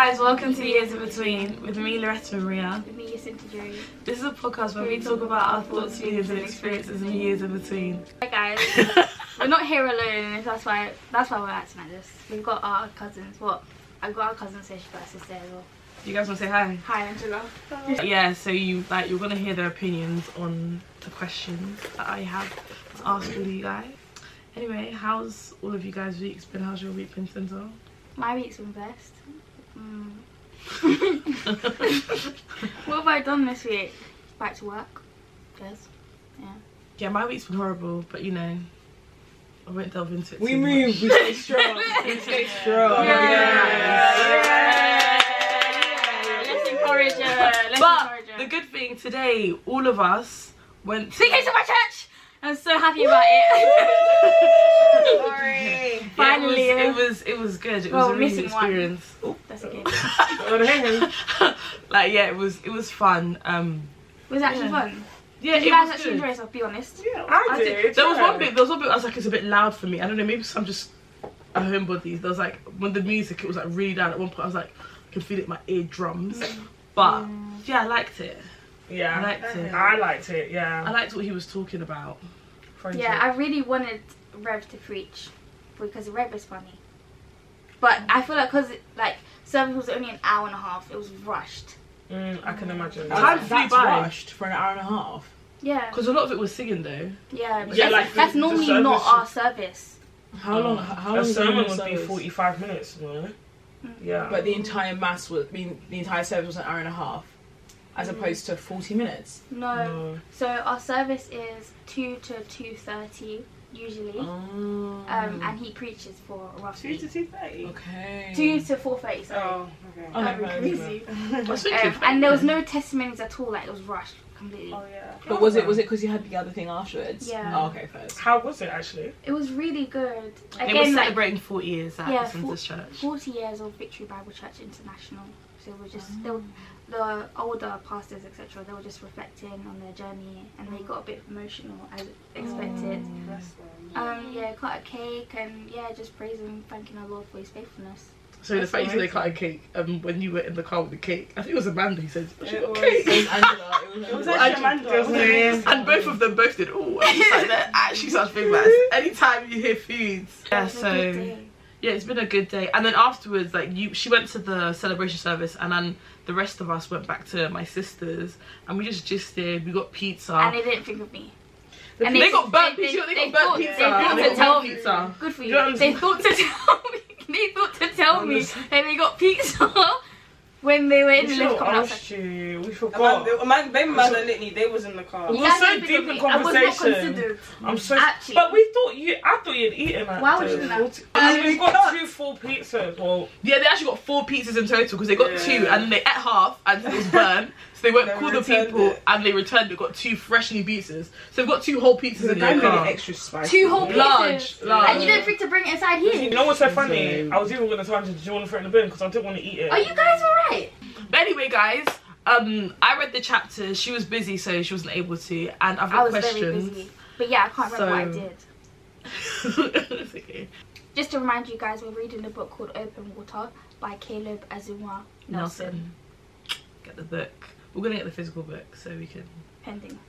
guys, welcome to Years in Between with me, Loretta Maria. With me, Jacinta Jerry. This is a podcast where we talk about our thoughts, feelings and experiences in Years in Between. Hi guys, we're not here alone, that's why we're acting like this. We've got our cousins. I've got our cousin, so she's got a sister as well. You guys want to say hi? Hi Angela. Yeah, so you're gonna hear their opinions on the questions that I have to ask all you guys. Anyway, how's all of you guys' weeks been? How's your week been, Cinta? My week's been blessed. What have I done this week? Back to work. Yes. Yeah. Yeah, my week's been horrible, but you know, I won't delve into it. We too move, much. we stay strong. We stay strong. Let's encourage her. But the good thing today, all of us went to... She came to my church! I'm so happy about it. Sorry. Finally. Yeah, it was good. It was a really missing one. experience. Oh. That's okay. Like, yeah, it was fun. Was it actually fun? Yeah, Did you it guys was actually good. enjoy yourself, be honest? Yeah, I did. There was one bit I was like, it's a bit loud for me. I don't know, maybe I'm just a homebody. There was like, when the music, it was like really loud. At one point I was like, I can feel it in my eardrums. But yeah, I liked it. Yeah, I liked it. I liked it, yeah. I liked what he was talking about. Friendship. Yeah, I really wanted Rev to preach because Rev is funny. But I feel like because service was only an hour and a half, it was rushed. I can imagine. Time flew by. Rushed for an hour and a half. Yeah. Because a lot of it was singing though. Yeah, but Yeah, that's the normally service not should- our service. How long? How long? A sermon would be service? 45 minutes, no? Yeah. But the entire mass was, the entire service was an hour and a half, as opposed to 40 minutes. No. So our service is 2 to 2:30 usually. And he preaches for roughly 2 to 2:30? Okay. 2 to 4:30. Sorry. Oh, okay. Crazy. I was thinking, And there was no testimonies at all. Like it was rushed completely. Oh, yeah. But was it because you had the other thing afterwards? Yeah. Oh, okay, first. How was it actually? It was really good. They were celebrating 40 years at Yeah, Cinta's church. 40 years of Victory Bible Church International. So we're just the older pastors, etc. They were just reflecting on their journey, and they got a bit emotional as expected. Yeah, cut a cake and just praising, thanking our Lord for His faithfulness. So the fact they cut a cake, when you were in the car with the cake, I think it was Amanda who said, she got was- cake. It was Angela. It was actually Amanda. And both of them both did. Oh, I'm just like, they're actually such big man. Anytime you hear foods, yeah. It was a good day. Yeah, it's been a good day. And then afterwards, she went to the celebration service, and then the rest of us went back to my sister's, and we just gisted. We got pizza. And they didn't think of me. And they got burnt pizza. They got burnt pizza. They thought They to got tell burnt me. pizza. Good for You you. know what They thought to tell me. They thought to tell me that they got pizza when they were in the lift coming outside. asked you. We forgot. Baby man and Litney, they was in the car. We You were guys so didn't think deep of in me. I was not conversation. considered. I'm so. Actually. But I thought you'd eaten that. Why would you do that? And we got 2 full pizzas. Well, Yeah, they actually got 4 pizzas in total because they got 2 and then they ate half and it was burnt. So they went They call the returned people it. and they returned it. Got 2 fresh new pizzas. So they've got 2 whole pizzas in The their guy made car. it extra spicy. 2 whole pieces. Large. And you didn't think to bring it inside you here. know what's so funny? I was even going to tell you, do you want to throw it in the bin? Because I didn't want to eat it. Are you guys alright? But anyway, guys, I read the chapter. She was busy, so she wasn't able to. And I've I got was questions. very busy. But yeah, I can't remember what I did. It's okay. Just to remind you guys, we're reading a book called Open Water by Caleb Azumah Nelson. Get the book. We're gonna get the physical book so we can Pending.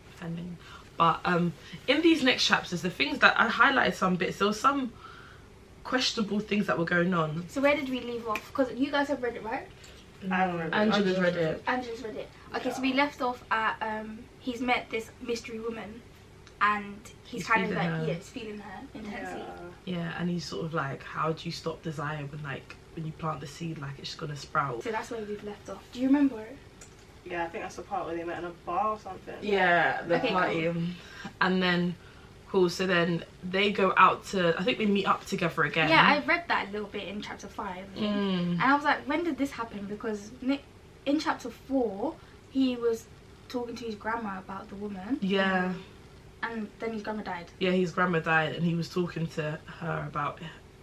But in these next chapters, the things that I highlighted some bits, there was some questionable things that were going on. So where did we leave off? Because you guys have read it, right? I haven't read it. Angela's read it. Angela's read it. Okay, so we left off at he's met this mystery woman, and he's kind of feeling like her. he's feeling her intensely. Yeah, and he's sort of like, how do you stop desire when you plant the seed, like it's just gonna sprout? So that's where we've left off. Do you remember it? Yeah, I think that's the part where they met in a bar or something. Yeah, the Okay, party. And then, cool, so then they go out to, I think they meet up together again. Yeah, I read that a little bit in chapter 5. And I was like, when did this happen? Because in chapter 4, he was talking to his grandma about the woman. Yeah. And then his grandma died. Yeah, his grandma died, and he was talking to her about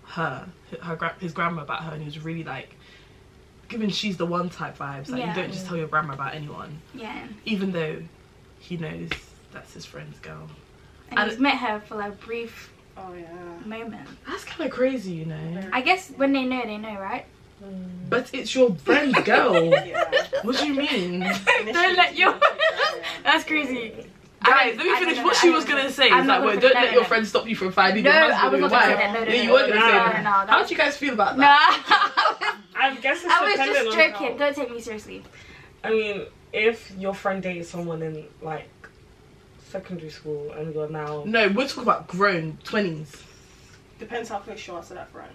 his grandma about her, and he was really like, giving she's the one type vibes. Like, you don't just tell your grandma about anyone. Yeah. Even though he knows that's his friend's girl. And he's met her for like a brief Oh yeah. moment. That's kind of crazy, you know. I guess when they know, right? But it's your friend's girl. Yeah. What do you mean? Don't let your. That's crazy. Guys, let me finish what she was gonna say. It's like, wait, don't let your friend stop you from finding your husband. I was not gonna say that. No, Yeah, you were gonna say that. No, How do you guys feel about No, that? I guess it's I was dependent just on joking. how- Don't take me seriously. I mean, if your friend dated someone in like secondary school and you're now No, we're talking about grown 20s. Depends how close you are to that friend.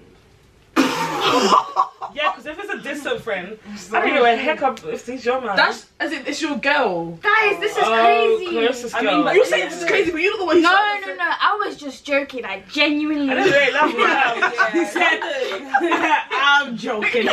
yeah, because if it's a distant friend, I don't give a heck up if he's your man. That's as in it's your girl. Guys, this is oh, crazy. closest I mean, girl. but You're saying this is crazy, but you're not the one who No, started no, it. no. I was just joking. I genuinely. I didn't really laugh at He said- I'm joking.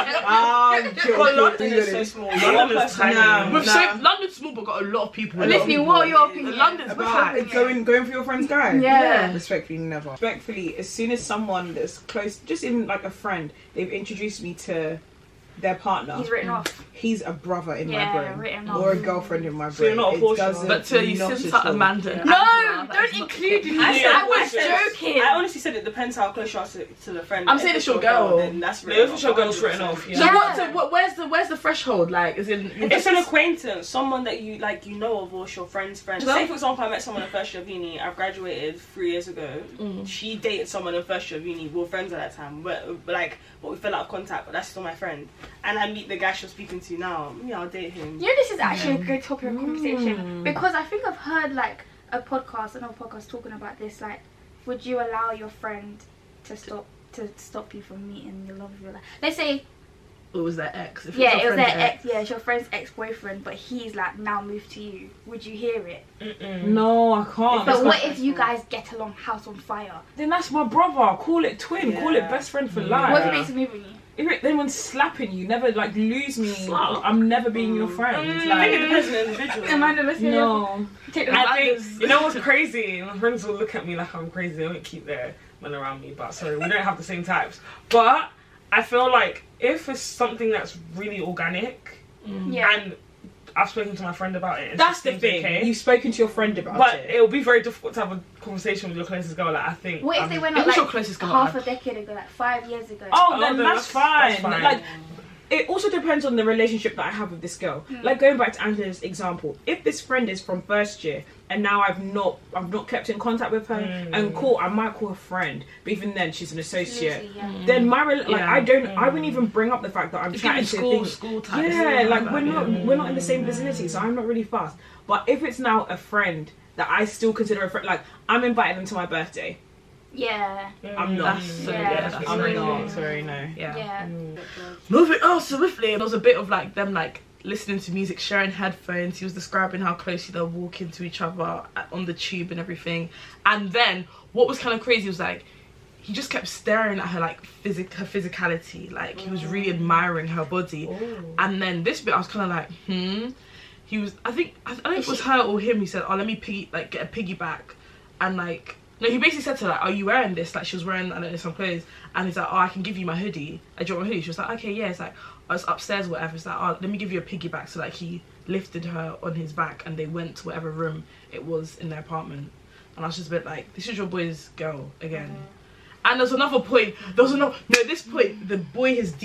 I'm joking. But London is so small. London One is person- tiny. With Nah. so, London's small, but got a lot of people. in it. Listening, what are your opinions? London's About packed. going for your friend's guy? Yeah. Respectfully, never. Respectfully, as soon as someone that's close, just even like a friend, they've introduced me to their partner, He's written off. he's a brother in Yeah, my brain. written off. Or a girlfriend in my brain. So you're not a It portion. doesn't- But to you, not since at all. Amanda. and No, Angela, that is don't not the include case. me. I said I was portions. joking. I honestly said it depends how close you are to the friend. I'm If saying it's your girl. then that's No, written if it's your off, girl, it's written 100%. off, yeah. So Yeah. what? So what? Where's the threshold? Like, is in It's an acquaintance, someone that you like, you know of, or it's your friend's friend. Well- Say for example, I met someone in first year of uni. I've graduated 3 years ago. She dated someone in first year of uni. We were friends at that time, but we fell out of contact. But that's still my friend. And I meet the guy she's speaking to now. Yeah, I'll date him. You know, this is actually a good topic of conversation because I think I've heard like another podcast talking about this. Like, would you allow your friend to stop you from meeting the love of your life? Let's say, it was their ex. If yeah, your it was friend's their ex. Yeah, it's your friend's ex-boyfriend, but he's like now moved to you. Would you hear it? No, I can't. But what if you guys get along, house on fire? Then that's my brother. Call it twin. Yeah. Call it best friend for life. What if he makes a move on you? If anyone's slapping you, never like lose me. Slap. I'm never being your friend. I think it Like, depends on the individual. Amanda, let's hear no. Take the I think, you know what's crazy? My friends will look at me like I'm crazy. They won't keep their men around me. But sorry, we don't have the same types. But I feel like if it's something that's really organic, Yeah. and I've spoken to my friend about it, and That's she the seems thing. okay, You've spoken to your friend about but it. it'll be very difficult to have a conversation with your closest girl. Like I think. What if they went Who's out like your closest girl? half a decade ago, like 5 years ago? Oh, then then that's that's fine. fine. Like, it also depends on the relationship that I have with this girl. Like going back to Angela's example, if this friend is from first year and now I've not kept in contact with her, and cool, I might call her friend, but even then she's an associate. Absolutely, yeah. Then Yeah. I wouldn't even bring up the fact that I'm It's chatting giving to things. school type. Yeah, stuff like that, we're not in the same vicinity, so I'm not really fast. But if it's now a friend that I still consider a friend, like I'm inviting them to my birthday. Yeah. I'm not. That's so Yeah. yeah, that's I'm crazy. not. Sorry, no. Yeah. Yeah. Moving on swiftly, there was a bit of like them like listening to music, sharing headphones. He was describing how closely they're walking to each other on the tube and everything. And then what was kind of crazy was like he just kept staring at her like her physicality. Like he was really admiring her body. And then this bit I was kind of like, He was I don't know if it was her or him. He said, "Oh, let me get a piggyback," and like. No, he basically said to her, like, are you wearing this? Like, she was wearing, I don't know, some clothes. And he's like, oh, I can give you my hoodie. Do you want my hoodie? She was like, okay, yeah. It's like, oh, it's upstairs or whatever. It's like, oh, let me give you a piggyback. So, like, he lifted her on his back and they went to whatever room it was in their apartment. And I was just a bit like, this is your boy's girl again. And there's another point. This point, the boy has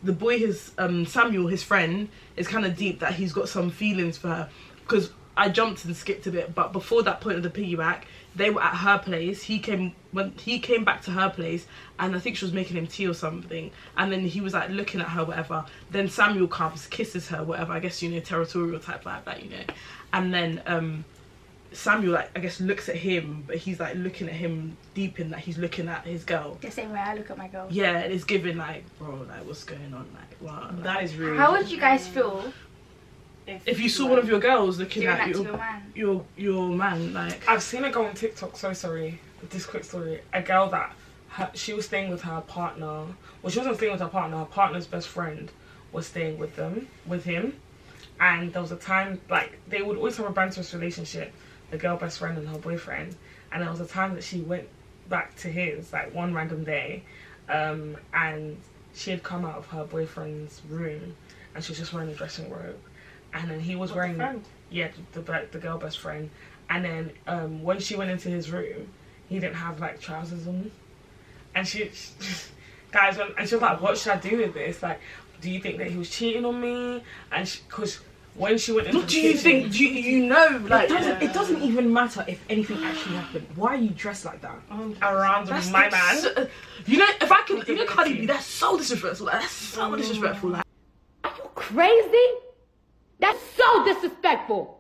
Samuel, his friend, is kind of deep that he's got some feelings for her. Because I jumped and skipped a bit, but before that point of the piggyback, they were at her place. He came back to her place, and I think she was making him tea or something. And then he was like looking at her, whatever. Then Samuel comes, kisses her, whatever. I guess territorial type like that, And then Samuel like I guess looks at him, but he's like looking at him deep in that he's looking at his girl. The same way I look at my girl. Yeah, and it's giving like, bro, like what's going on, like wow. Like, That is rude. How would you guys feel if you saw one of your girls looking doing at that to your man? your man, like I've seen a girl on TikTok, so sorry, this quick story. A girl that she was staying with her partner. Well, she wasn't staying with her partner. Her partner's best friend was staying with him. And there was a time, like, they would always have a banterous relationship, the girl best friend and her boyfriend. And there was a time that she went back to his, like, one random day. And she had come out of her boyfriend's room and she was just wearing a dressing robe. And then he was wearing, the girl best friend. And then when she went into his room, he didn't have like trousers on, and she guys, and she was like, what should I do with this? Like, do you think that he was cheating on me? And because when she went into What do you think? Do you know? Like, It doesn't even matter if anything actually happened. Why are you dressed like that? around my man, So, you know, if I can, you know, Cardi B, that's so disrespectful. Like, that's so disrespectful. Like, Are you crazy? That's so disrespectful.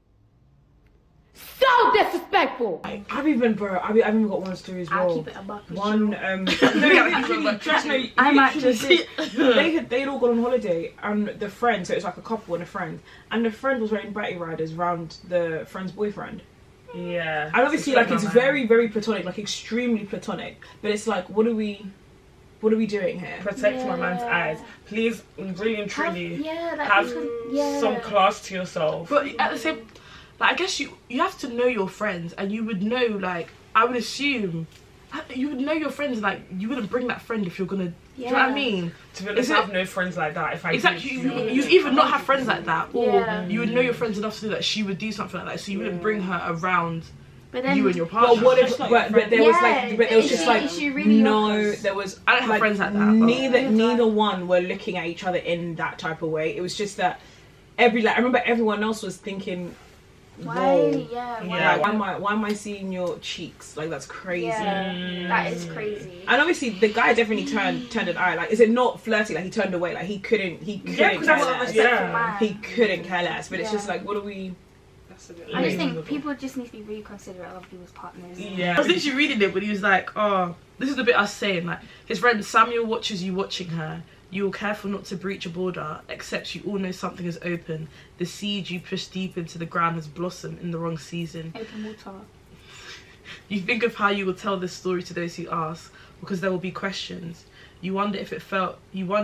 So disrespectful. I've even got one story as well. I'll keep it a buck. One, I might just they'd all gone on holiday, and the friend, so it was like a couple and a friend, and the friend was wearing batty riders around the friend's boyfriend. yeah. And obviously, like, it's very, very platonic, like extremely platonic. But it's like, what are we doing here? Protect my man's eyes, please. Really and truly, have yeah. some class to yourself. but at the same, like, I guess you have to know your friends, and you would know, like, I would assume, you would know your friends. Like, you wouldn't bring that friend if you're gonna. Do you know what I mean? To be honest, I have no friends like that. If I Exactly, did, you either not have friends like that, or Yeah. you would know your friends enough so that she would do something like that, so you wouldn't bring her around But then, you and your partner. But what if? That's not But your there was Yeah, like, but there was is just she- like, is she really no, yours? there was. I don't have like, friends like that, but- Neither one were looking at each other in that type of way. It was just that I remember everyone else was thinking, why? whoa. Yeah. Yeah. Why am I seeing your cheeks? Like, that's crazy. Yeah, that is crazy. And obviously, the guy definitely turned an eye. Like, is it not flirty? Like, he turned away. Like, he couldn't Yeah, care because that's less. what yeah. He couldn't care less. But it's Yeah. just like, what are we? That's a bit I just Unbelievable. think people just need to be really considerate of people's partners. Yeah. I was literally reading it when he was like, oh, this is the bit I was saying, like, his friend Samuel watches you watching her. You are careful not to breach a border, except you all know something is open. The seed you push deep into the ground has blossomed in the wrong season. Open water. You think of how you will tell this story to those who ask, because there will be questions. You wonder if it felt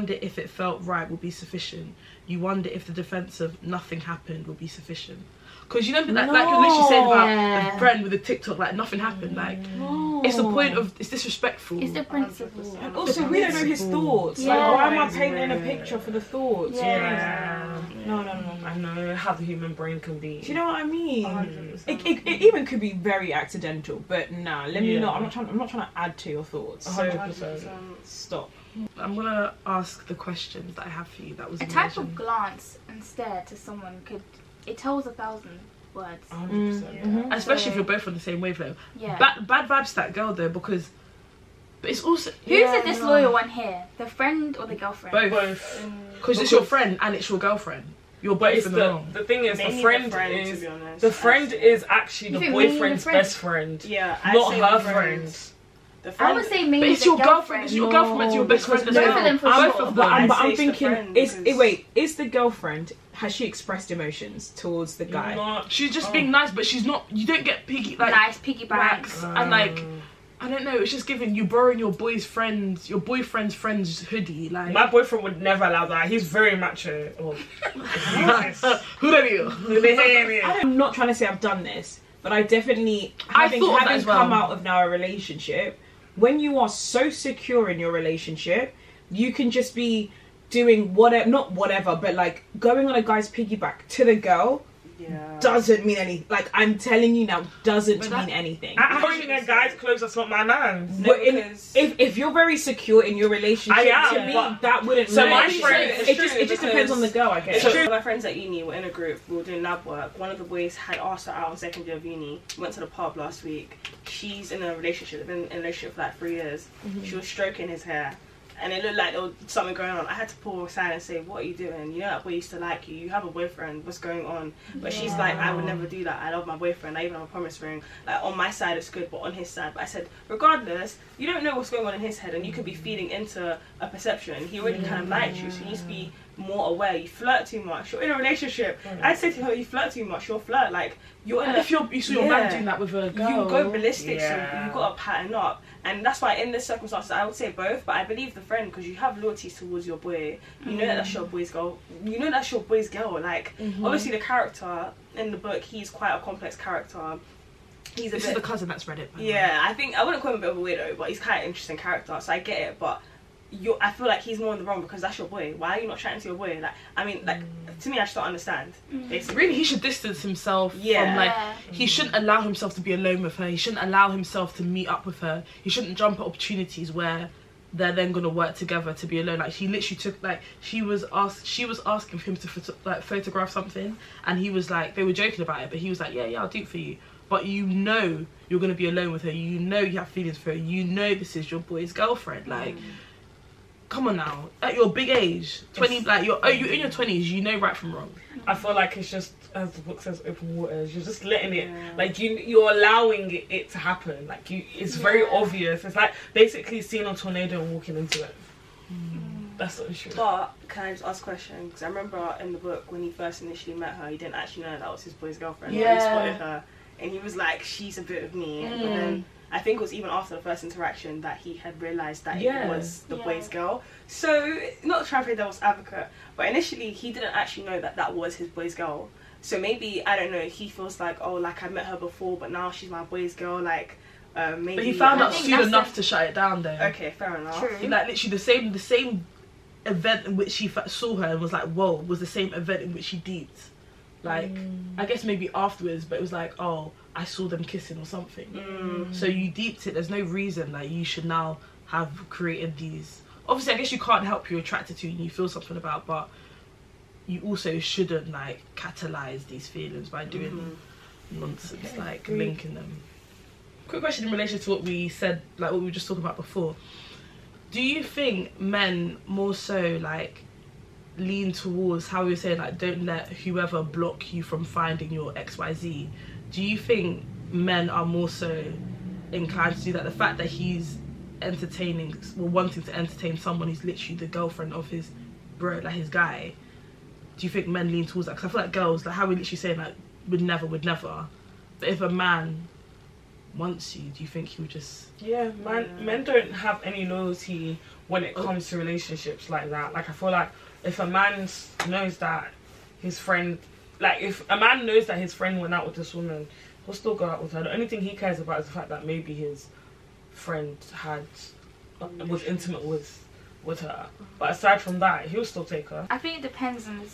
right will be sufficient. You wonder if the defense of nothing happened will be sufficient. Because you know, like you literally said about Yeah. the friend with the TikTok, like nothing happened. Like, it's the point of, it's disrespectful. It's the principle. And also, we don't know his thoughts. Yeah. Like, why am I painting a picture for the thoughts? Yeah. No. I know how the human brain can be. Do you know what I mean? 100%. It even could be very accidental, but nah. Let me Yeah. not. I'm not trying to add to your thoughts. 100%. Stop. I'm gonna ask the questions that I have for you. That was A type of amazing. glance and stare to someone it tells 1,000 words. 100%. Mhm. Especially if you're both on the same wavelength. Yeah. Bad vibes to that girl though, because but it's also Who's Yeah, the disloyal one here? The friend or the girlfriend? both, Both. because it's your friend and it's your girlfriend. You're But both it's in the wrong. the thing is, Mainly the friend to is be honest. the friend is actually You the think mainly the boyfriend's friend? best friend, Yeah, I'd not say her the friend. The I friend. would say But maybe it's the your girlfriend. It's your No, girlfriend. It's your best because friend as both well. of them for I'm- sure. But I'd I'm say it's the thinking, friend is because- the girlfriend, has she expressed emotions towards the guy? Not, She's just being nice, but she's not. You don't get piggy like nice piggyback. wax and like. I don't know. It's just giving you borrowing your boyfriend's friend's hoodie. Like, my boyfriend would never allow that. He's very macho. Oh. who are you? I'm not trying to say I've done this, but I definitely I having thought of that as well. come out of now a relationship. When you are so secure in your relationship, you can just be doing whatever, not whatever, but like going on a guy's piggyback to the girl Yeah. doesn't mean anything. Like, I'm telling you now, doesn't But mean that- anything. Holding a guy's clothes, that's not my man. No, But because- if you're very secure in your relationship, I am, to me but- that wouldn't. So my matter. friend- it it's just true it just depends on the because- girl, I guess. So my friends at uni were in a group, we were doing lab work. One of the boys had asked her out on second year of uni. Went to the pub last week. She's in a relationship, they've been in a relationship for like 3 years. She was stroking his hair. And it looked like there was something going on. I had to pull her aside and say, what are you doing? You know that boy used to like you. You have a boyfriend. What's going on? But she's like, I would never do that. I love my boyfriend. I even have a promise ring. Like, on my side, it's good, but on his side. But I said, regardless, you don't know what's going on in his head, and you could be feeding into a perception. He already kind of liked you, so you need to be more aware. You flirt too much. You're in a relationship. I'd say to her, you flirt too much. You'll flirt. Like, you're in And a... if you saw your man doing that with a girl, You go ballistic, Yeah. so you've got to pattern up. And that's why in this circumstance, I would say both, but I believe the friend, because you have loyalties towards your boy. You know that that's your boy's girl. You know that's your boy's girl. Like, obviously the character in the book, he's quite a complex character. He's a This bit... is the cousin that's read it. by the way. Yeah, I think, I wouldn't call him a bit of a weirdo, but he's kind of an interesting character, so I get it, but... I feel like he's more in the wrong because that's your boy. Why are you not chatting to your boy? Like, I mean, like, to me, I just don't understand. Basically. Really, he should distance himself Yeah. from, like, he shouldn't allow himself to be alone with her. He shouldn't allow himself to meet up with her. He shouldn't jump at opportunities where they're then gonna work together to be alone. Like she literally took, like she was asking him to photograph something, and he was like, they were joking about it, but he was like, yeah, I'll do it for you. But you know you're gonna be alone with her. You know you have feelings for her. You know this is your boy's girlfriend. Like, come on now, at your big age, 20, like you're in your 20s, you know right from wrong. I feel like it's just, as the book says, open waters. You're just letting it, like you're allowing it to happen. Like it's very obvious. It's like basically seeing a tornado and walking into it. That's not true. But can I just ask a question? Because I remember in the book when he first initially met her, he didn't actually know that was his boy's girlfriend. Yeah. He spotted her, and he was like, "She's a bit of me." But then I think it was even after the first interaction that he had realised that it was the boy's girl. So, not trying to play devil's advocate, but initially he didn't actually know that that was his boy's girl. So maybe, I don't know, he feels like, oh, like I met her before, but now she's my boy's girl, like, maybe... But he found out I think soon that's enough to shut it down though. Okay, fair enough. True. Like literally the same event in which he saw her and was like, whoa, was the same event in which he deeped. Like, I guess maybe afterwards, but it was like, oh, I saw them kissing or something. So you deeped it. There's no reason that you should now have created these. Obviously, I guess you can't help who you're attracted to and you feel something about, but you also shouldn't like catalyze these feelings by doing nonsense, like linking them. Quick question in relation to what we said, like what we were just talking about before. Do you think men more so like lean towards how we were saying, like, don't let whoever block you from finding your XYZ? Do you think men are more so inclined to do that? The fact that he's wanting to entertain someone who's literally the girlfriend of his bro, like his guy, do you think men lean towards that? Because I feel like girls, like how we literally saying like would never, but if a man wants you, do you think he would just... Men don't have any loyalty when it comes to relationships like that. Like I feel like if a man knows that his friend, like if a man knows that his friend went out with this woman, he'll still go out with her. The only thing he cares about is the fact that maybe his friend was intimate with her. But aside from that, he'll still take her. I think it depends on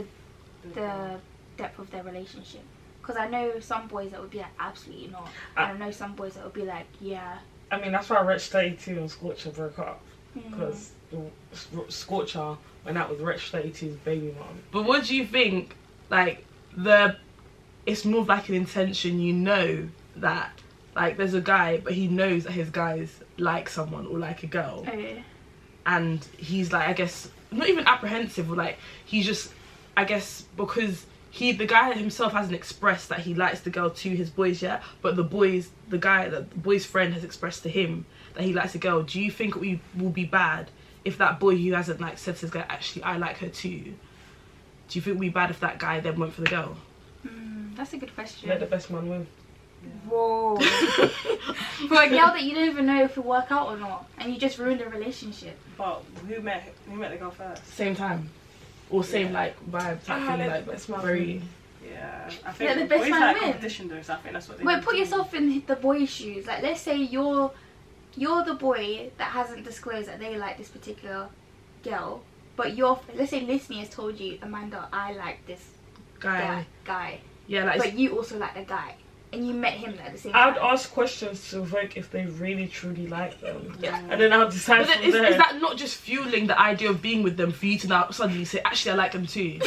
the depth of their relationship. Because I know some boys that would be like, absolutely not. And I know some boys that would be like, yeah. I mean, that's why Wretch 32 and Scorcher broke up. Because Scorcher went out with Wretch 32's baby mom. But what do you think, like, it's more of like an intention, you know, that, like, there's a guy, but he knows that his guys like someone or like a girl. Oh, yeah. And he's like, I guess, not even apprehensive, or like, he's just, I guess, because the guy himself hasn't expressed that he likes the girl to his boys yet, but the boy's friend has expressed to him that he likes the girl. Do you think it will be bad if that boy who hasn't like said to his guy, actually I like her too? Do you think it would be bad if that guy then went for the girl? That's a good question. Let the best man win. Whoa. For a girl that you don't even know if it'll work out or not, and you just ruined a relationship. But who met the girl first? Same time. Or same like vibe type thing, like best man very... Yeah, I think Let the best boys man like win. competition though, so I think that's what they Wait, need put to do. yourself in the boy's shoes. Like, let's say you're the boy that hasn't disclosed that they like this particular girl, but let's say Listening has told you, Amanda, I like this guy. Yeah, like... But you also like the guy. And you met him at the same I would time. ask questions to Vogue if they really truly like them. Yeah. And then I'll decide But then from there. is that not just fueling the idea of being with them for you to now suddenly say, actually I like them too?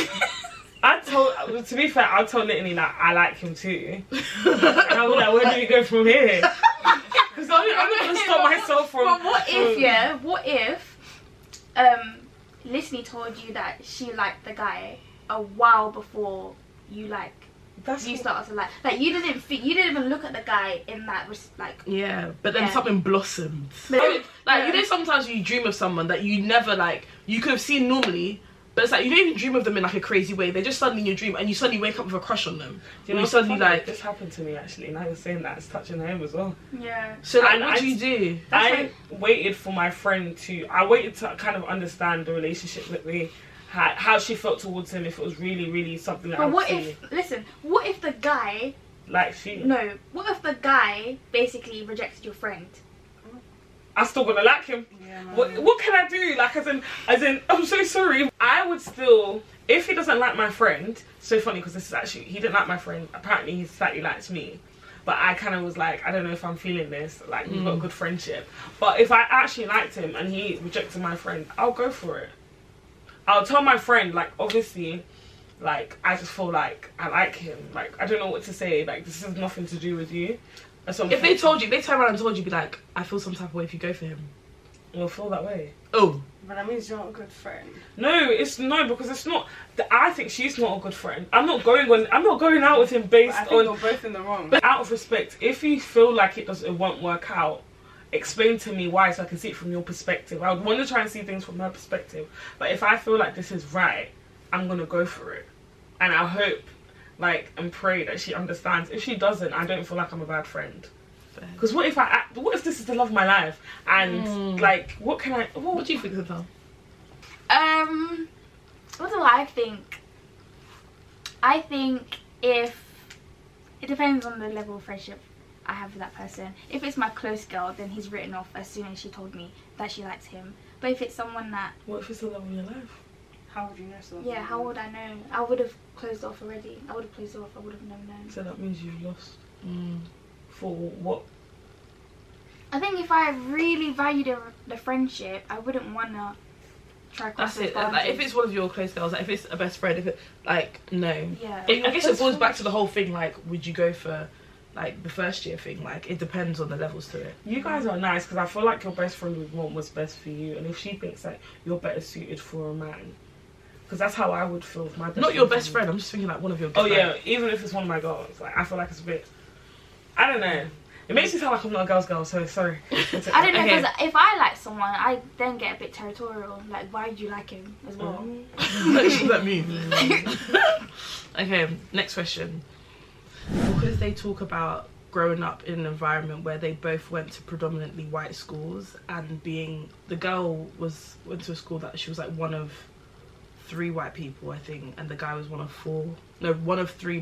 To be fair, I'll tell Litany that I like him too. And I'll be like, where do we go from here? Because I'm not going to stop myself from... But what if Listening told you that she liked the guy a while before you started to like you didn't even look at the guy in that Yeah, but then something blossomed. But- You know, sometimes you dream of someone that you never you could have seen normally, but it's like you don't even dream of them in like a crazy way. They're just suddenly in your dream, and you suddenly wake up with a crush on them. You know, suddenly this happened to me actually. Now you're saying that, it's touching home as well. Yeah. So like, And what do you do? I waited for my friend to kind of understand the relationship that they had, how she felt towards him, if it was really, really something that I But would see. what if the guy Like she... what if the guy basically rejected your friend? I'm still gonna like him. Yeah, man. What can I do? Like, as in, I'm so sorry. I would still, if he doesn't like my friend, so funny because this is actually, he didn't like my friend. Apparently, he slightly likes me. but I kind of was like, I don't know if I'm feeling this. Like, we've got a good friendship. But if I actually liked him and he rejected my friend, I'll go for it. I'll tell my friend, like, obviously, like, I just feel like I like him. Like, I don't know what to say. Like, this has nothing to do with you. If they told you, they turn around and told you, be like, I feel some type of way if you go for him. You'll feel that way. Oh. But that means you're not a good friend. No, because it's not. I think she's not a good friend. I'm not going out with him based I think on. you're both in the wrong. But out of respect, if you feel like it won't work out, explain to me why so I can see it from your perspective. I would want to try and see things from her perspective. But if I feel like this is right, I'm gonna go for it, and I hope, like, and pray that she understands. If she doesn't, I don't feel like I'm a bad friend. Because what if this is the love of my life, and like, what do you think, Chantal? What do I think? I think if it depends on the level of friendship I have with that person. If it's my close girl, then he's written off as soon as she told me that she likes him. But if it's someone that... What if it's the love of your life? How would you know so? Yeah, how would I know? I would have closed off already. I would have closed off. I would have never known. So that means you've lost. For what? I think if I really valued the friendship, I wouldn't want to try cross That's it. those Like, if boundaries. it's one of your close girls, like if it's a best friend, if it, like, no. Yeah. I guess it boils back to the whole thing, like, would you go for, like, the first year thing? Like, it depends on the levels to it. You guys are nice because I feel like your best friend would want what's best for you, and if she thinks that you're better suited for a man, because that's how I would feel if my best Not your friend best friend, I'm just thinking, like, one of your Oh good yeah, friends. even if it's one of my girls, like, I feel like it's a bit. I don't know. It makes me sound like I'm not a girl's girl, so sorry. I don't know, Okay. because if I like someone, I then get a bit territorial. Like, why do you like him as well? What does that mean? Okay, next question. Because they talk about growing up in an environment where they both went to predominantly white schools, and the girl went to a school that she was like one of 3 white people, I think, and the guy was one of 3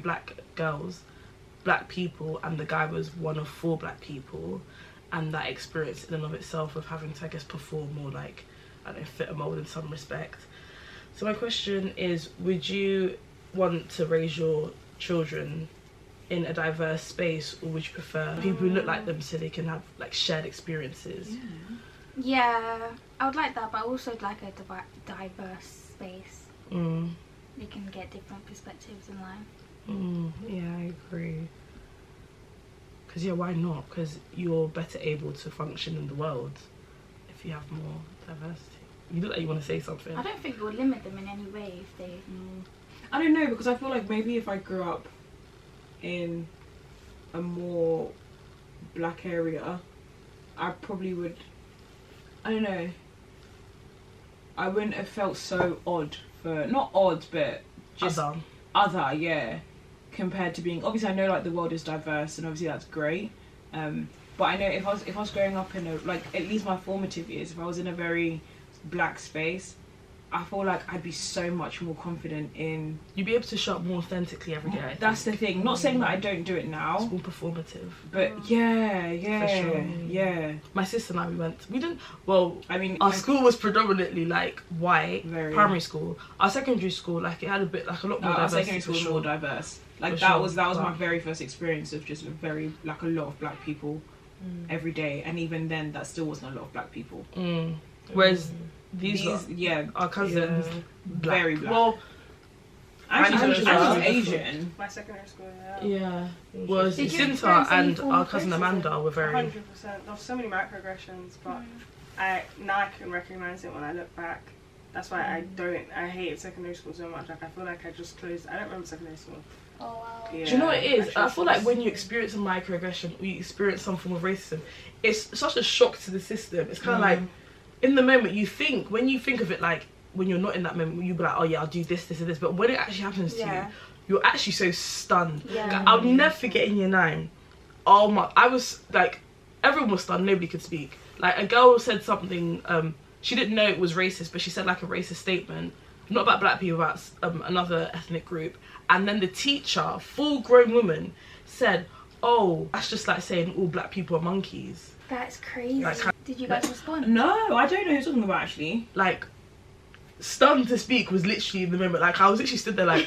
black people, and the guy was one of 4 black people, and that experience in and of itself of having to, I guess, perform or, like, I don't know, fit a mold in some respect. So my question is, would you want to raise your children in a diverse space, or would you prefer people who look like them so they can have, like, shared experiences? Yeah, I would like that, but I also would like a diverse space. They can get different perspectives in life. Yeah, I agree. Because, yeah, why not? Because you're better able to function in the world if you have more diversity. You look like you want to say something. I don't think it would limit them in any way if they... I don't know, because I feel like maybe if I grew up in a more black area, I probably would, I don't know, I wouldn't have felt so odd for, not odd, but just other, yeah, compared to being, obviously I know, like, the world is diverse and obviously that's great, but I know if I was growing up in a, like, at least my formative years, if I was in a very black space, I feel like I'd be so much more confident in... You'd be able to show up more authentically every day, I think. That's the thing. Not saying that I don't do it now. It's more performative. But yeah. For sure. Yeah. My sister and I, I mean, our school was predominantly, like, white, primary school. Our secondary school, like, it had a bit, like, a lot more our diversity. secondary school was more diverse. Like, For that sure. was my very first experience of just very, like, a lot of black people every day. And even then, that still wasn't a lot of black people. Whereas these our cousins, black. Very black. Well, Angela's Asian. My secondary school, yeah. Was Did you Sinta experience any and form our of cousin racism? Amanda were very... 100%. There were so many microaggressions, but now I can recognise it when I look back. That's why I hated secondary school so much. Like, I feel like I just closed. I don't remember secondary school. Oh, wow. Yeah, Do you know what it is? I feel like when you you experience a microaggression or you experience some form of racism, it's such a shock to the system. It's kind of like, in the moment, when you think of it, like, when you're not in that moment, you'll be like, oh yeah, I'll do this, this and this. But when it actually happens to you, you're actually so stunned. Yeah. Like, I'll never forget in year 9. Oh my, I was like, everyone was stunned, nobody could speak. Like, a girl said something, she didn't know it was racist, but she said, like, a racist statement, not about black people, about another ethnic group. And then the teacher, full grown woman, said, oh, that's just like saying all black people are monkeys. That's crazy. Like, Did you guys respond? No, I don't know who you're talking about, actually. Like, stunned to speak was literally in the moment. Like, I was literally stood there like,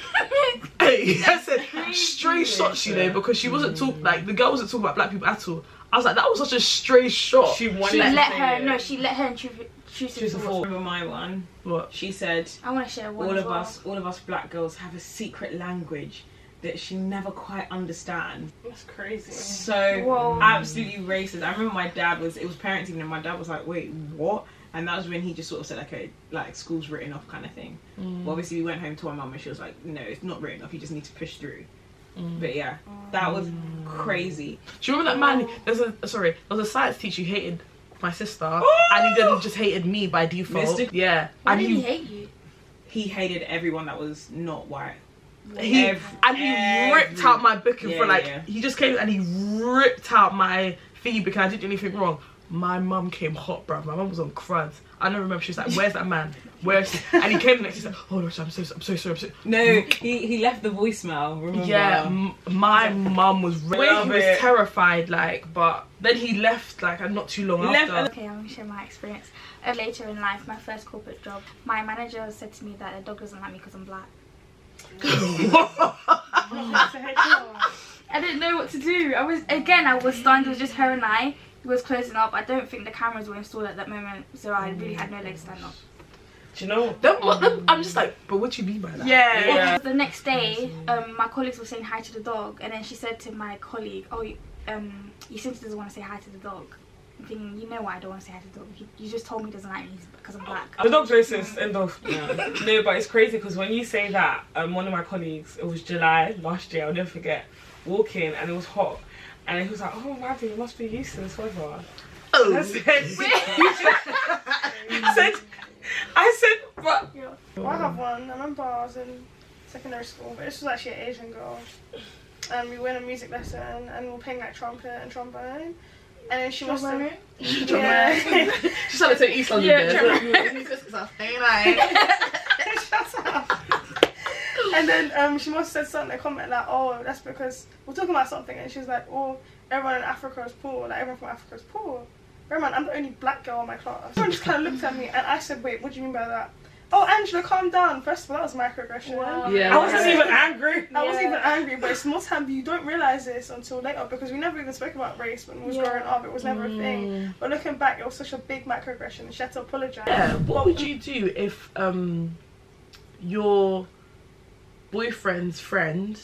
Hey, I said stray shots, you know, because she wasn't talking like the girl wasn't talking about black people at all. I was like, that was such a stray shot. She wanted She to let say her. it. No, she let her intrusive Intrusive thoughts. thought. Remember my one? What? She said, I want to share one. all as of well. us black girls have a secret language that she never quite understands. That's crazy. So Whoa. absolutely racist. I remember my dad it was parents evening and my dad was like, wait, what? And that was when he just sort of said, okay, like school's written off kind of thing. Well, obviously we went home to our mum and she was like, no, it's not written off, you just need to push through. But yeah, that was crazy. Do you remember that man? There was a science teacher who hated my sister, and he then just hated me by default. Mister- Yeah, Why and did he hate you? He hated everyone that was not white. he Every- ripped out my book and Yeah, for like yeah. he just came and he ripped out my thingy because I didn't do anything wrong. My mum came hot, bruv. My mum was on crud. I don't remember. She was like, "Where's that man? Where is he?" And he came the next day. He said, "Oh gosh, I'm so sorry." No, he left the voicemail, remember? Yeah, my mum was he Love was it. terrified, like, but then he left like not too long He after. left Okay, I'm going to share my experience. Later in life, my first corporate job, my manager said to me that the dog doesn't like me because I'm black. I didn't know what to do. I was stunned. It was just her and I. It was closing up. I don't think the cameras were installed at that moment, so I really had no leg to stand up. Do you know? I'm just like, but what do you mean by that? Yeah. The next day, my colleagues were saying hi to the dog, and then she said to my colleague, "Oh, you simply doesn't want to say hi to the dog." I'm thinking, you know why I don't want to say hi to the dog? You just told me he doesn't like me because I'm black. The dog's racist, end of. No, but it's crazy because when you say that, one of my colleagues, it was July last year, I'll never forget, walking and it was hot. And he was like, "Oh, Maddie, you must be used to this weather." Oh. I said, but Well, I have one. I remember I was in secondary school, but this was actually an Asian girl. And we went on a music lesson and we were playing like trumpet and trombone. And then she must have... Yeah. She started to East London. Shut up. And then she must have said something, a comment like, "Oh, that's because we're talking about something," and she was like, "Oh, everyone in Africa is poor. Like everyone from Africa is poor." Bear in mind, I'm the only black girl in my class. Everyone just kind of looked at me, and I said, "Wait, what do you mean by that?" "Oh, Angela, calm down." First of all, that was microaggression. Wow. Yeah. I wasn't even angry. I wasn't even angry, but it's more time you don't realise this until later because we never even spoke about race when we was growing up. It was never a thing. But looking back, it was such a big microaggression, and she had to apologise. Yeah. What would you do if your boyfriend's friend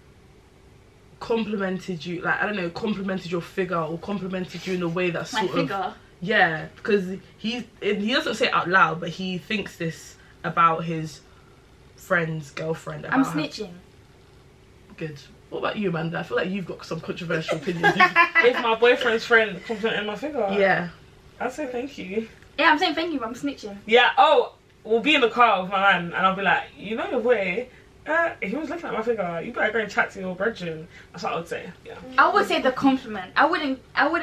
complimented you, like, I don't know, complimented your figure or complimented you in a way that's My sort of... figure. Yeah, because he doesn't say it out loud, but he thinks this about his friend's girlfriend. About I'm her. snitching. Good. What about you, Amanda? I feel like you've got some controversial opinions. If my boyfriend's friend complimented my figure, Yeah. I'd say thank you. Yeah, I'm saying thank you, but I'm snitching. Yeah, oh, we'll be in the car with my man and I'll be like, "You know your boy, he was looking at my figure, you better go and chat to your brethren." That's what I would say. Yeah. I would say the compliment. I wouldn't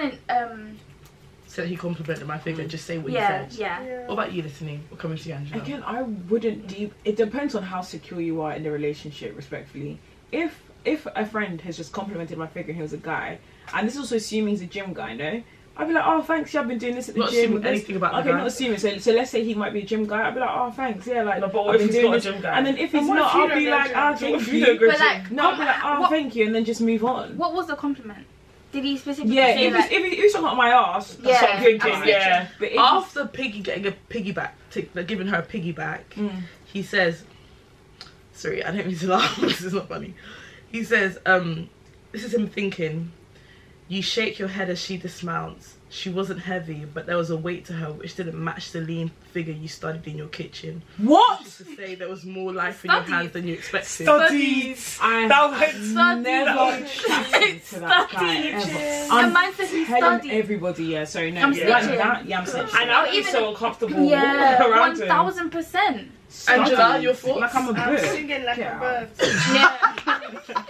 So he complimented my figure. Just say what yeah, you said. yeah. What about you, listening? We're coming to you, Angela. Again, I wouldn't it depends on how secure you are in the relationship, respectfully. If a friend has just complimented my figure and he was a guy, and this is also assuming he's a gym guy, no? I'd be like, "Oh, thanks, yeah, I've been doing this at the Not gym." assuming anything about the okay, guy. not assuming. So let's say he might be a gym guy. I'd be like, "Oh, thanks, yeah, like." No, but what I've if been he's doing not a this. gym guy? And then if he's And what not, if you I'll don't be go like, gym? "Ah, What thank if you you." don't go But like, gym? No, I'll be like, "Oh, what- thank you," and then just move on. What was the compliment? Did he specifically Yeah, say if like... he's talking about my ass, that's Yeah, what I'm thinking. I'm Yeah. But if After Piggy getting a piggyback, like giving her a piggyback, he says, sorry, I don't mean to laugh, this is not funny. He says, this is him thinking, "You shake your head as she dismounts. She wasn't heavy, but there was a weight to her which didn't match the lean figure you studied in your kitchen." what? To say there was more life in your Studied. hands than you expected. Studies. I That was have never chatted to that guy ever. A man said he telling studied. everybody, yeah, sorry, no, I'm like snitching. that, yeah, I'm snitching. And I would be Even- so uncomfortable Yeah, around him. 1000%. Angela, your thoughts? Like I'm a I'm bird. singing like Get a out. bird. Yeah.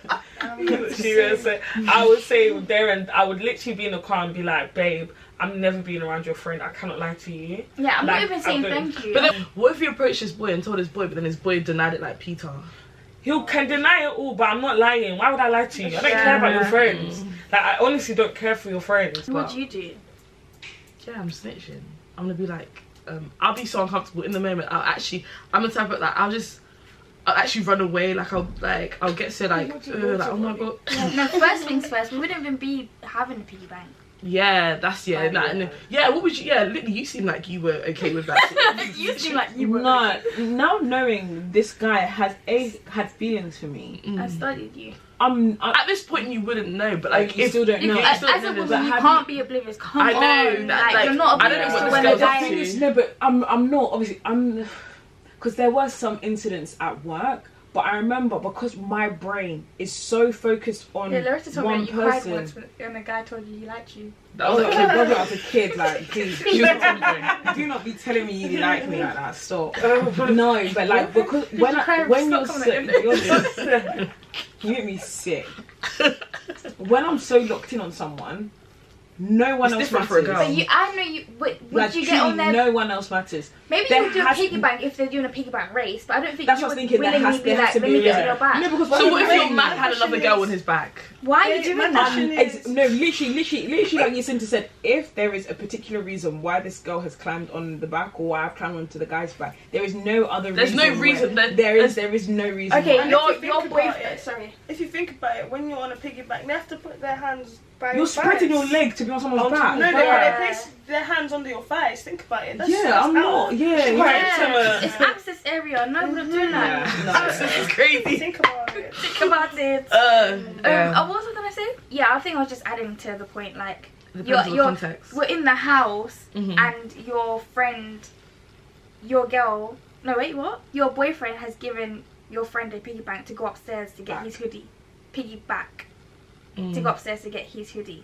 She would say, I would say there, and I would literally be in the car and be like, "Babe, I'm never being around your friend. I cannot lie to you." Yeah, I'm Like, not even saying I'm doing- thank you. But then, what if he approached his boy and told his boy, but then his boy denied it like Peter? He can deny it all, but I'm not lying. Why would I lie to you? I don't care about your friends. Like, I honestly don't care for your friends. What but- do you do? Yeah, I'm snitching. I'm gonna be like, I'll be so uncomfortable in the moment. I'm the type of like, I'll just, I'll actually run away. Like I'll get so like oh my god. No, first things first. We wouldn't even be having a piggy bank. Yeah, that's what would you? Yeah, literally, you seem like you were okay with that. You seem like you were. No, now knowing this guy had feelings for me. I studied you. At this point, you wouldn't know, but like you still don't know. As a woman, you can't be oblivious. Come I know on, that, like, you're not I don't know oblivious what to this when girl's a up guy. to. thing is, no, but I'm not obviously because there were some incidents at work, but I remember because my brain is so focused on Yeah, Larissa told me one that you cried person. once when a guy told you he liked you. That was Okay, like, brother, I was a kid. Like, please, do not be telling me you like me like that. Stop. No, but like because when you're sick, you make me sick. When I'm so locked in on someone, no one else different for a matters. girl. But I know you. Would Like, you get on truly, there? no one else matters. Maybe there you would do a has- piggy bank if they're doing a piggy bank race, but I don't think That's you what I would was thinking. There willingly has be to like, be let me get yeah. to your back. No, because so what if your saying? man had another girl on his back? Why are you doing my that? question is- No, literally, like Yacinta said, if there is a particular reason why this girl has climbed on the back or why I've climbed onto the guy's back, there is no other There's reason. no reason. There is no reason. Okay, why. And your if you think about boyfriend. it- Sorry. If you think about it, when you're on a piggyback, they have to put their hands by You're your spreading your thighs. leg to be on someone's Onto back. No, Yeah. they place their hands under your thighs. Think about it. That's, Yeah, that's I'm not. Yeah, Yeah, it's access area. No, we're not doing that. Yeah, This is crazy. Think about it. Think about it. Yeah. What was I gonna say? Yeah, I think I was just adding to the point. Like, Depends on the context. we're in the house Mhm. and your friend, your girl. No, wait, what? Your boyfriend has given your friend a piggy bank to go upstairs to get his hoodie. Piggyback to go upstairs to get his hoodie.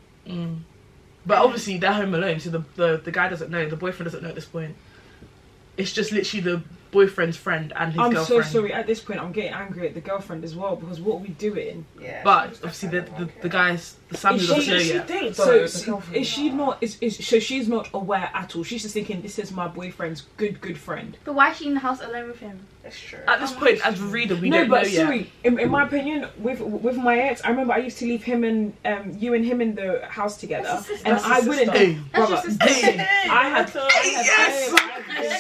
But obviously they're home alone, so the guy doesn't know, the boyfriend doesn't know at this point. It's just literally the boyfriend's friend and his I'm girlfriend. so sorry. At this point, I'm getting angry at the girlfriend as well because what are we doing? Yeah. But she's obviously definitely the guy's the Samuel Is doesn't know she yet. dates So the girlfriend. is she not? So she's not aware at all. She's just thinking this is my boyfriend's good friend. But why is she in the house alone with him? That's true. At this point, as a reader, we no, don't know but yet. sorry. In my opinion, with my ex, I remember I used to leave him and you and him in the house together, That's his sister. and That's I his wouldn't. sister. Hey. Brother, That's your sister. Hey, I had. Yes!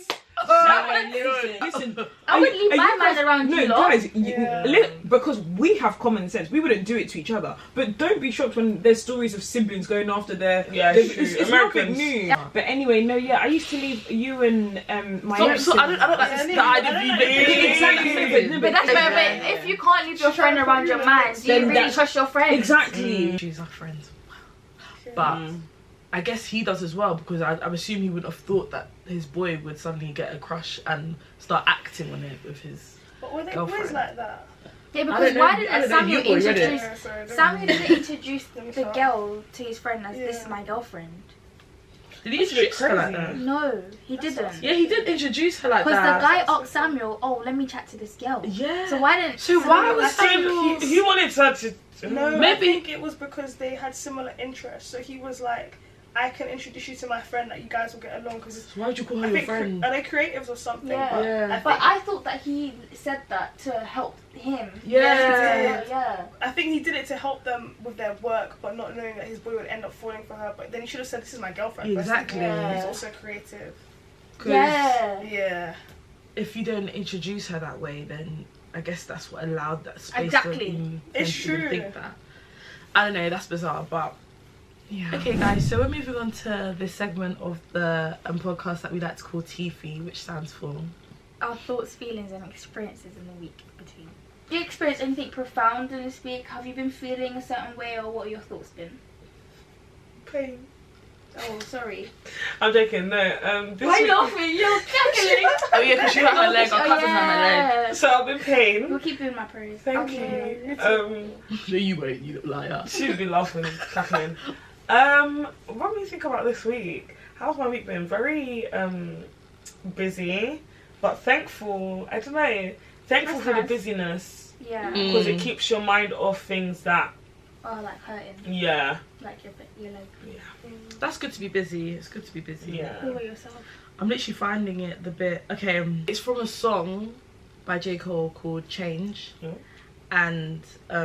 Listen, I would leave are my you man guys- around no, you lot. guys, Yeah. because we have common sense. We wouldn't do it to each other. But don't be shocked when there's stories of siblings going after their. Yeah, their it's true. it's nothing Americans. new. But anyway, no, yeah, I used to leave you and my ex. So I don't like Yeah, this, I the idea of don't you like being it. Exactly. But that's fair. But if you can't leave your friend around your man, do you Then really that's- trust your friend? Exactly. She's our friend. But I guess he does as well, because I'm assuming he would have thought that his boy would suddenly get a crush and start acting on it with his. But were they Girlfriend. always like that? Yeah, I because don't know- why I didn't don't know, Samuel you already- introduce? Yeah, sorry, I don't Samuel know. didn't introduce Let me the start. girl to his friend as this Yeah. is my girlfriend. Did he That's a bit introduce her like crazy. that? No, he That's didn't. Yeah, he did introduce her like Because the that. guy asked Samuel, "Oh, let me chat to this girl." Yeah. So why didn't? So why was I think Samuel? He wanted her to. No, Maybe- I think it was because they had similar interests. So he was like, I can introduce you to my friend that you guys will get along because Why would you call her I your think friend? are they creatives or something? Yeah. But Yeah. I think, But I thought that he said that to help him. Yeah. Yeah. I think he did it to help them with their work, but not knowing that his boy would end up falling for her. But then he should have said, "This is my girlfriend." first of Exactly. all. Yeah. He's also creative. 'Cause Yeah. Yeah. if you don't introduce her that way, then I guess that's what allowed that space Exactly. to you It's to even true. think that. I don't know, that's bizarre, but yeah. Okay, guys, so we're moving on to this segment of the podcast that we like to call TFE, which stands for. Our thoughts, feelings, and experiences in the week between. Do you experience anything profound in this week? Have you been feeling a certain way, or what are your thoughts been? Pain. Oh, sorry. I'm joking. No. This Why week- laughing? You're cackling. Oh yeah, because you have my leg, I'll cut off my leg. So I've been pain. We'll keep doing my prayers. Thank Okay. you. No, you won't, you liar. She'd be laughing, cackling. What do you think about this week? How's my week been? Very busy, but thankful. I don't know. Thankful That's for the nice. busyness Yeah. because it keeps your mind off things that. Oh, like hurting. Yeah. Like your leg. That's good to be busy, it's good to be busy. Yeah. What about yourself? I'm literally finding it the bit. Okay, it's from a song by J. Cole called Change. Yeah. And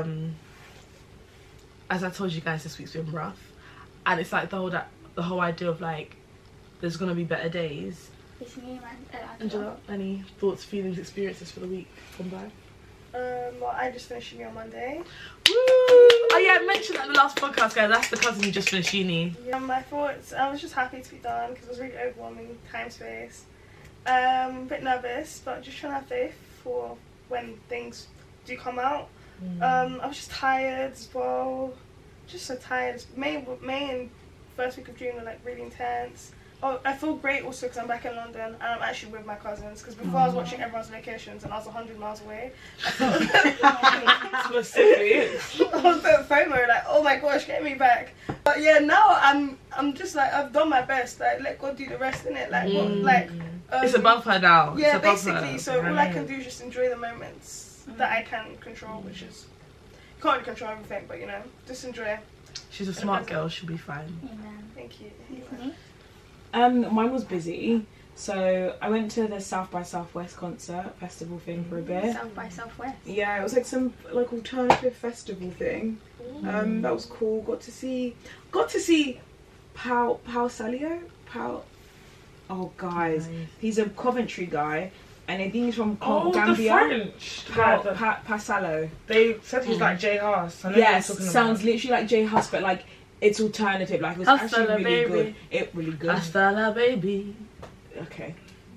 as I told you guys, this week's been rough. And it's like the whole idea of like, there's gonna be better days. It's me, man. Angela, any thoughts, feelings, experiences for the week gone by? Well, I just finished uni on Monday. Woo! Oh yeah, I mentioned that in the last podcast, guys. That's the cousin who just finished uni. Yeah, my thoughts. I was just happy to be done because it was really overwhelming time space. A bit nervous, but just trying to have faith for when things do come out. I was just tired as well. Just so tired. May and first week of June were like really intense. Oh, I feel great also because I'm back in London and I'm actually with my cousins. Because before I was watching everyone's locations and I was 100 miles away. I felt Specific. I was a bit FOMO, like, oh my gosh, get me back. But yeah, now I'm just like, I've done my best. Like, let God do the rest, innit? Like, what, like. It's above her now. Yeah, it's above basically. her. So all I can do is just enjoy the moments that I can control, which is can't really control everything, but you know, just enjoy. She's a smart girl. She'll be fine. Amen. Thank you. Mine was busy. So I went to the South by Southwest concert festival thing for a bit. South by Southwest. Yeah, it was like some like alternative festival thing. That was cool. Got to see Pau Salio. Oh guys, he's a Coventry guy, and I think he's from Gambia. The French. Pasalo. They said he's like Jay Huss. Yes, sounds literally like Jay Huss, but like it's alternative. Like it was actually Hasta la really baby. good. It really good. Hasta la baby. Okay.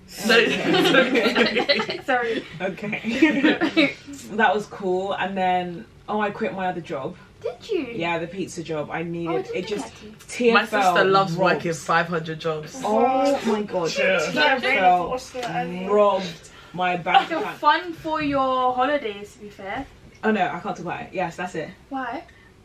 Sorry. Okay. That was cool, and then I quit my other job. Did you? Yeah, the pizza job. I Oh, I needed didn't it. know Just that TFL. My sister loves robbed. working 500 jobs. Oh my god. TFL robbed my bank So account. fun for your holidays, to be fair. Oh no, I can't talk about it. Yes, that's it. Why?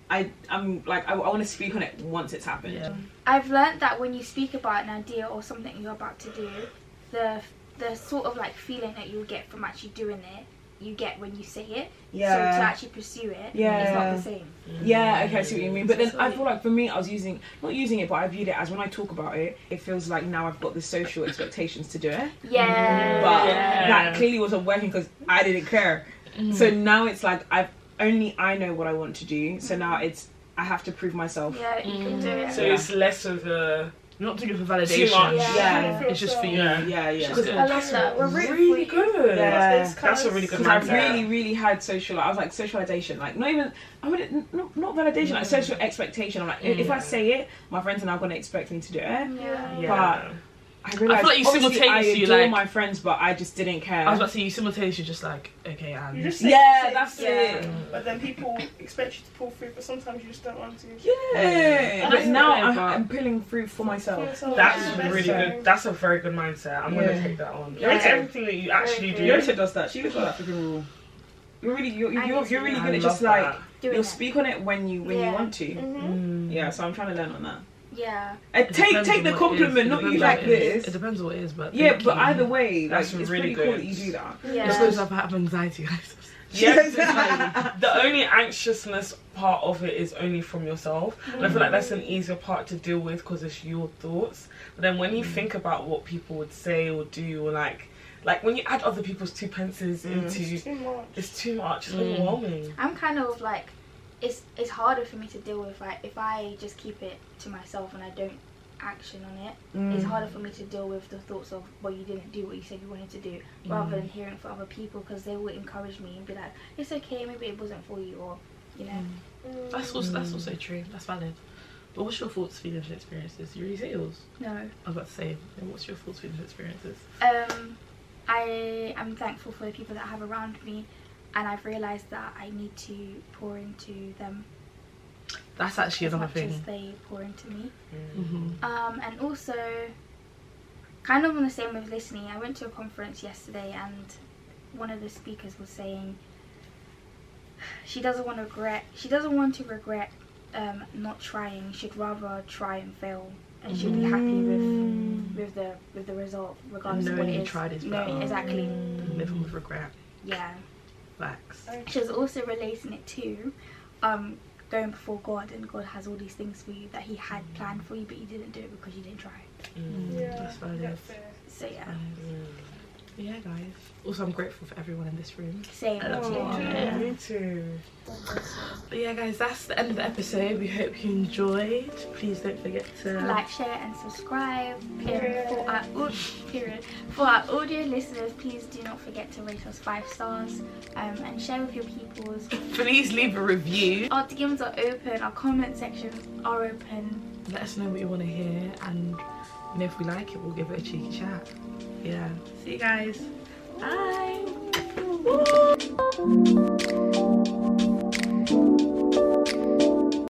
I'm like I want to speak on it once it's happened. Yeah. I've learnt that when you speak about an idea or something you're about to do, the sort of like feeling that you'll get from actually doing it, you get when you say it. Yeah. So to actually pursue it, Yeah. it's not the same. Yeah, okay, I see what you mean. But then I feel like for me, I was not using it, but I viewed it as when I talk about it, it feels like now I've got the social expectations to do it. Yeah. But that clearly wasn't working because I didn't care. So now it's like I know what I want to do. So now I have to prove myself. Yeah, you can do it. So it's less of a Not to give for validation. Too much. Yeah. It's just for you. Yeah. Just I love that. We're really good. Yeah. That's a really good Because I mindset. really had I was like socialization, like not validation, like social expectation. I'm like, if I say it, my friends are now going to expect me to do it. Yeah. But I realized I feel like you obviously I simultaneously, adore like- my friends, but I just didn't care. I was about to say, you simultaneously just like, okay, You and just That's say, it. But then people expect you to pull through, but sometimes you just don't want to. Yeah, but That's now fair, but- I'm pulling through for myself. That's Yeah. really good. That's a very good mindset. I'm Yeah. gonna take that on. Yeah. It's everything that you actually do. Yorita does that. She lives by that freaking rule. You're really I good I at love just that. like Doing you'll it. speak on it when you Yeah. want to. Mm-hmm. Yeah, so I'm trying to learn on that. Yeah. And It take depends the on what it is. compliment, It not depends you on like what it is. this. It depends on what it is, but Yeah, thank but you. either way, like That's it's really pretty cool good. that you do that. Yeah. Just because I have anxiety, guys. Yes, the only anxiousness part of it is only from yourself. And I feel like that's an easier part to deal with because it's your thoughts. But then when you think about what people would say or do, or like when you add other people's 2 pences into, It's too much. it's too much. It's overwhelming. I'm kind of like, it's harder for me to deal with, like, if I just keep it to myself and I don't action on it, it's harder for me to deal with the thoughts of, well, you didn't do what you said you wanted to do, rather than hearing from other people, because they will encourage me and be like, it's okay, maybe it wasn't for you, or, you know. That's also true. That's valid. But what's your thoughts, feelings, and experiences? You already say yours. No. I was about to say, what's your thoughts, feelings, and experiences? I am thankful for the people that I have around me, and I've realised that I need to pour into them That's actually as another much thing. as they pour into me. Mm-hmm. And also, kind of on the same with listening, I went to a conference yesterday and one of the speakers was saying she doesn't want to regret not trying. She'd rather try and fail, and she'll be happy with the result, regardless of what Knowing it you is. tried is Knowing- better. exactly. Living with regret. Yeah. Facts. She was also relating it to going before God, and God has all these things for you that He had planned for you, but you didn't do it because you didn't try. Yeah, That's valid. that's fair. So yeah. But yeah, guys. Also, I'm grateful for everyone in this room. Same. I love you. Oh, me too. But yeah, guys, that's the end of the episode. We hope you enjoyed. Please don't forget to Like, share, and subscribe. For our audio listeners, please do not forget to rate us 5 stars and share with your peoples. Please leave a review. Our DMs are open. Our comment sections are open. Let us know what you want to hear, and if we like it, we'll give it a cheeky chat. Yeah. See you guys. Bye.